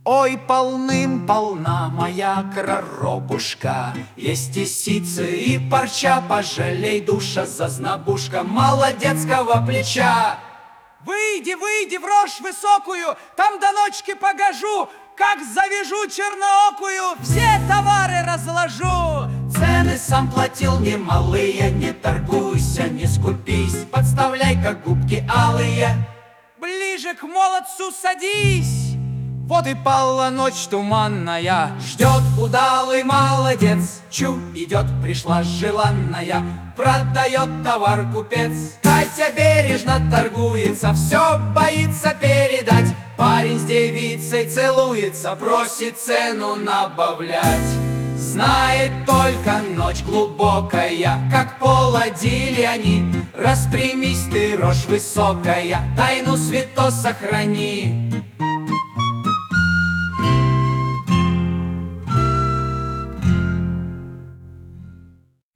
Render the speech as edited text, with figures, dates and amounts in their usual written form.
Ой, полным-полна моя коробушка, есть и сицы, и парча, пожалей, душа, зазнобушка молодецкого плеча. Выйди, выйди в рожь высокую, там до ночки погожу, как завяжу черноокую, все товары разложу. Цены сам платил немалые, не торгуйся, не скупись, подставляй-ка губки алые. Ближе к молодцу садись. Вот и пала ночь туманная, ждет удалый молодец. Чу, идет, пришла желанная, продает товар купец. Катя бережно торгуется, все боится передать. Парень с девицей целуется, просит цену набавлять. Знает только ночь глубокая, как поладили они. Распрямись ты, рожь высокая, тайну свято сохрани.